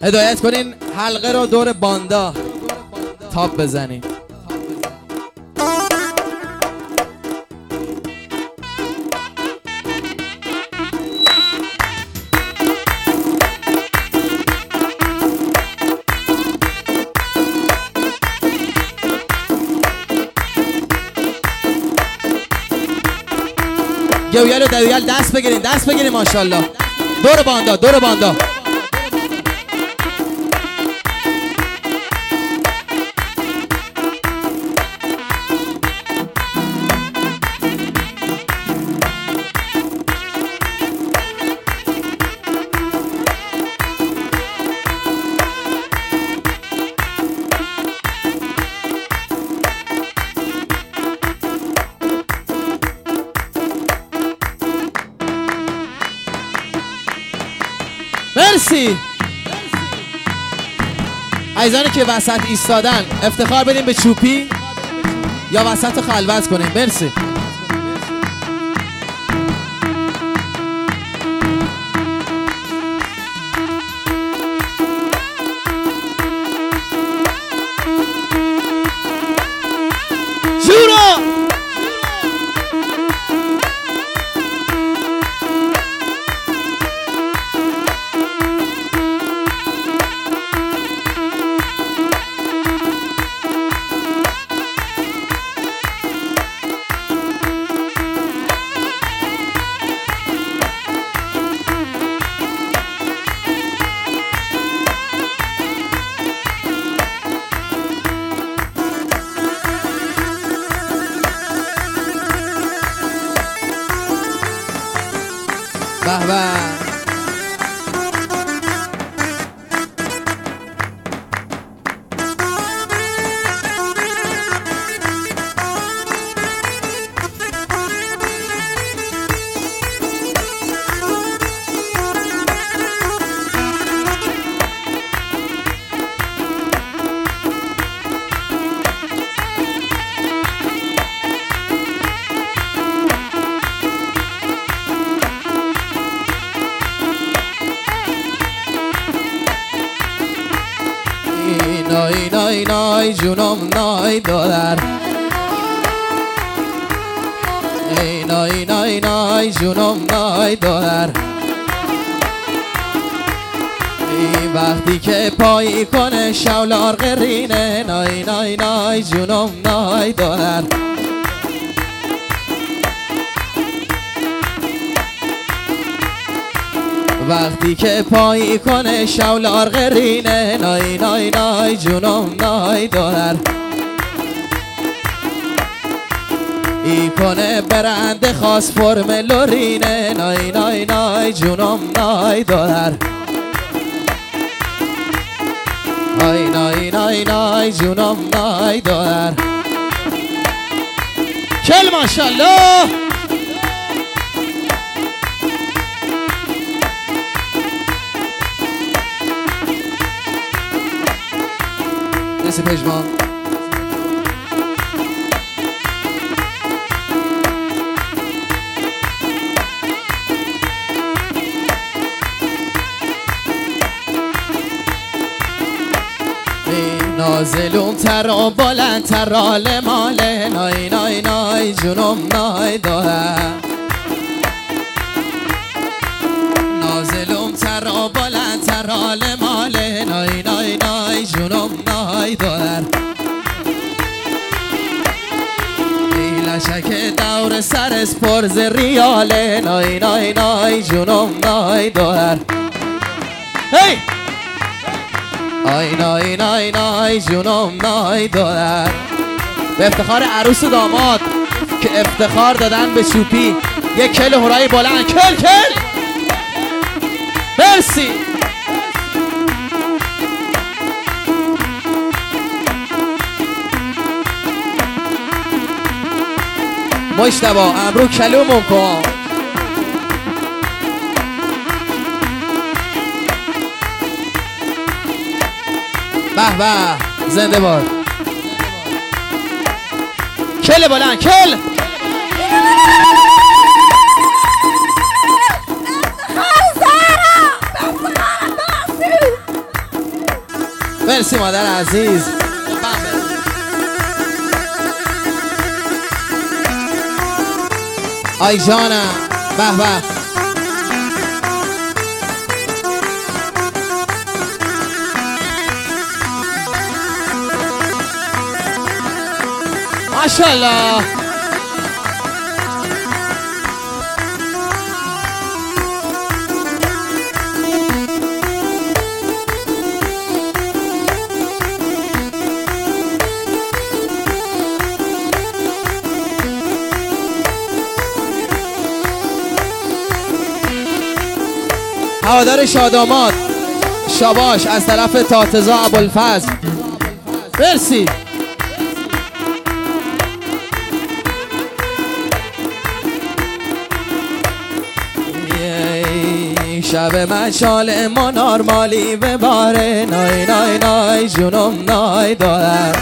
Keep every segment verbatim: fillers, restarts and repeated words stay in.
هدایت کنین حلقه رو دور باندا تاپ بزنین. گویل و دویل دست بگیرین دست بگیرین ماشاءالله. دور باندا دور باندا. مرسی. عزیزانی که وسط ایستادن افتخار بدیم به چوپی یا وسط خلوت کنیم. مرسی. جورا به به. نای نای نای جونم نای دلار. ای نای نای نای جونم نای دلار. ای وقتی که پایی کنه شولار قرینه. نای نای نای جونم نای دلار. وقتی که پایی کنه شولار قرینه. نای نای نای جونم نای دلار. ای کنه برنده خاص فرم لورینه. نای نای نای جونم نای دلار. نای نای نای نای جونم نای دلار. کل ماشاءالله. مرسی پژمان. نازلوم تر و بلند تر آل ماله. نای نای نای جونم نای دارم. نازلوم تر و بلند تر آل ماله. نای نای نای جونم نای دارم. لشک دور سر اسپرز ریاله. نای نای نای جونم نای دارم. هی آی نای نای نای جونم نای دارم. به افتخار عروس و داماد که افتخار دادن به چوپی یک کل هرای بلند. کل کل. مرسی. مجتبی امرو کلومون کن. به به. زنده باد. کل بلند کل. مرسی مادر عزیز. آی جانم به به. ماشاءالله. هوادار شادامات شاباش از طرف تاتزا ابوالفضل مرسی. شب مشال ما نارمالی بباره نای نای نای جونم نای دارم.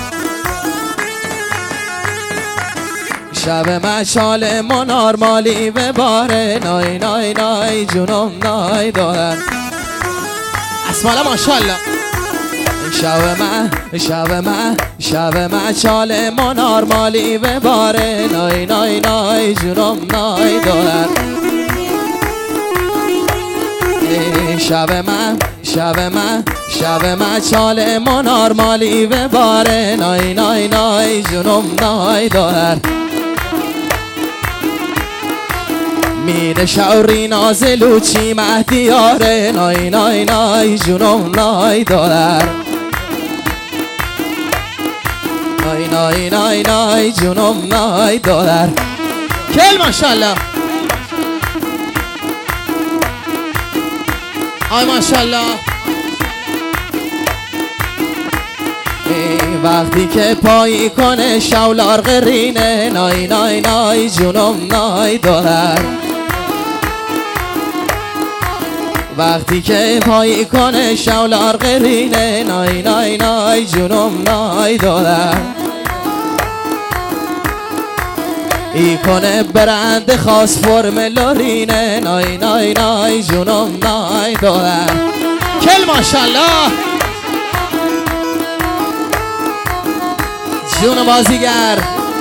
شب مشال ما نارمالی بباره نای نای نای جونم نای دارم. اسمالا ماشاءالله. شب من شب من شب مشال ما نارمالی بباره نای نای نای جونم نای دارم. شب من شب من شب من چال ما نارمالی بباره نای نای نای جونم نای دار. میر شوری نازلو چی مهدیاره نای نای نای جونم نای دار. نای نای نای نای جونم نای دار. کل ماشاءالله. آی ماشاءالله. وقتی که پایی کنه شولار غرینه نای نای نای جونم نای دارد. وقتی که پایی کنه شولار غرینه نای نای نای جونم نای دارد. ای کنه برند خاص فرم لورینه نای نای نای جونم نای دارم. کل ماشاءالله. جون بازیگر.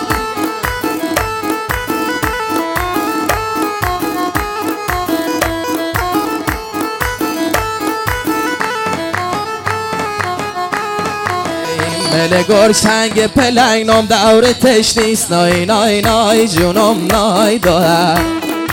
مل گرچنگ پلنگ نام دورتش نیست نای نای نای جونم نای دارم.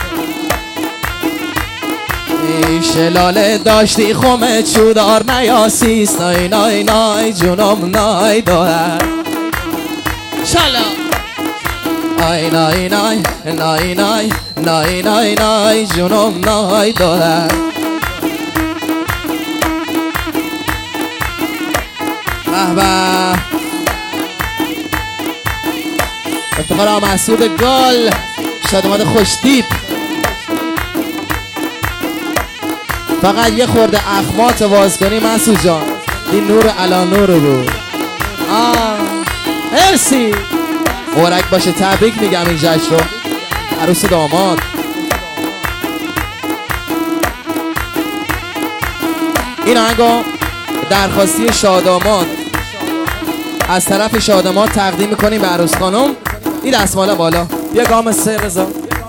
شلاله داشتی خمه چودار نیاسیست نای نای نای جونم نای دارم. شالا آی نای نای نای نای نای نای نای جونم نای دارم. به افتخار آقا مسعود گل شادماد خوشتیپ. فقط یه خورده اخمات واز کنی مسعود جان. این نور علا نور بود. آه مرسی. مبارک باشه. تبریک میگم این جشن رو عروس داماد. این آهنگو درخواستی شاداماد از طرف شاداماد تقدیم میکنیم به عروس خانم. این دستماله بالا. بیا گام سه رضا.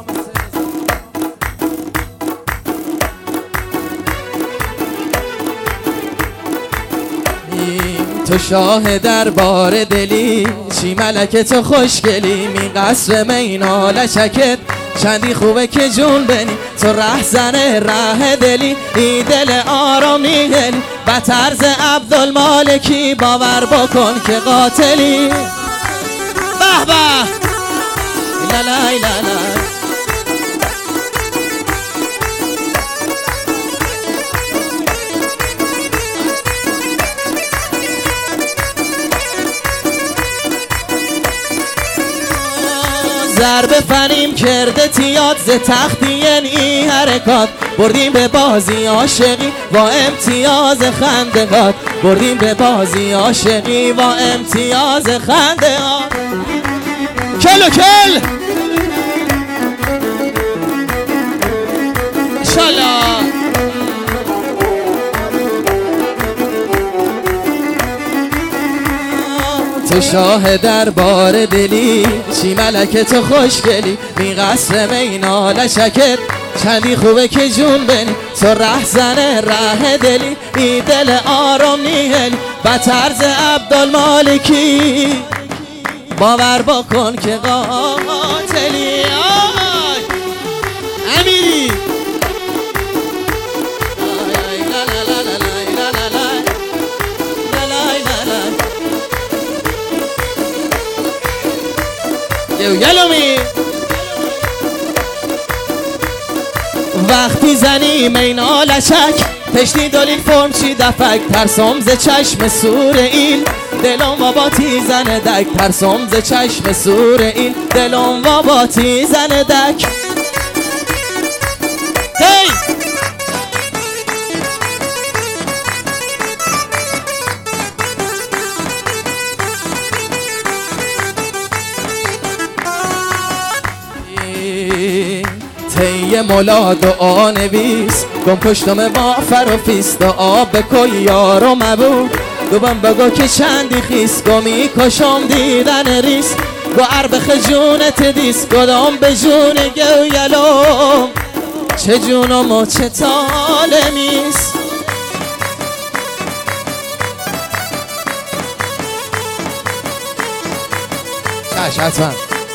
تو شاه دربار دلی چی ملکه تو خوشگلی می قصر مینا لچکت چندی خوبه که جون بنی تو ره زنه ره دلی ای دل آرامی گلی به طرز عبدالمالکی باور بکن که قاتلی. به به لا لا لا لا. ضرب فنیم کرده تیاد ز تختی ای حرکات بردیم به بازی عاشقی با امتیاز خندقات بردیم به بازی عاشقی با امتیاز خندقات. کل و کل انشالله. تو شاه دربار دلی، چی ملک تو خوشگلی، می قصر مینا لشکت چندی خوبه که جون بنی، تو ره زنه ره دلی، ای دل آرام نیهلی با طرز عبدالمالکی، باور بکن که قاتلی. آی امیری یلومی وقتی زنی مینا لچک، پشتی دلیل فرم چی دفک، ترسم ز چشم سور این دلم و باتی زن دک، ترسم ز چشم سور این دلم و باتی زن دک. هی تی مولا دعا نویس، گم پشتم با فرافیست، آب بکن یارو مبود، دو بم بگو که چندی خیس، گمی کشم دیدن ریس، گو عرب جونت دیس، گدام به جون گو یلوم، چه جونم و چه تالمیس. چش حتما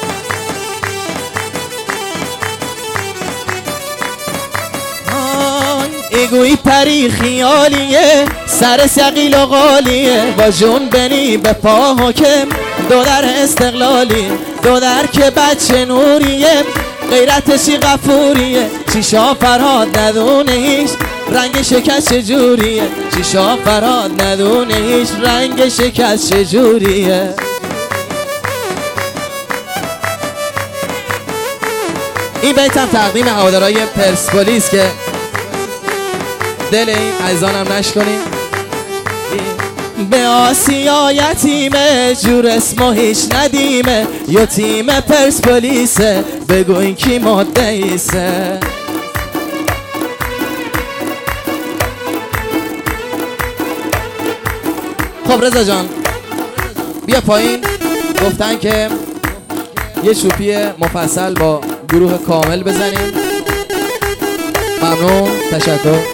ایگوی پری خیالیه، سر سقیل و غالیه، با جون بنی به پا حکم، دو در استقلالی، دو در که بچه نوریه، غیرتشی غفوریه، چیشا فرهاد ندونه هیچ رنگ شکست چجوریه، چیشا فرهاد ندونه هیچ رنگ شکست چجوریه. این بیتم تقدیم هوادارهای پرسپولیس که دل این عزیزانم نشکنیم. به آسیا یتیمه، جور اسمو هیچ ندیمه، یا تیم پرسپولیسه، بگو این کی مدعیسه. خب رضا جان بیا پایین، گفتن که یه چوپی مفصل با گروه کامل بزنیم. ممنون، تشکر.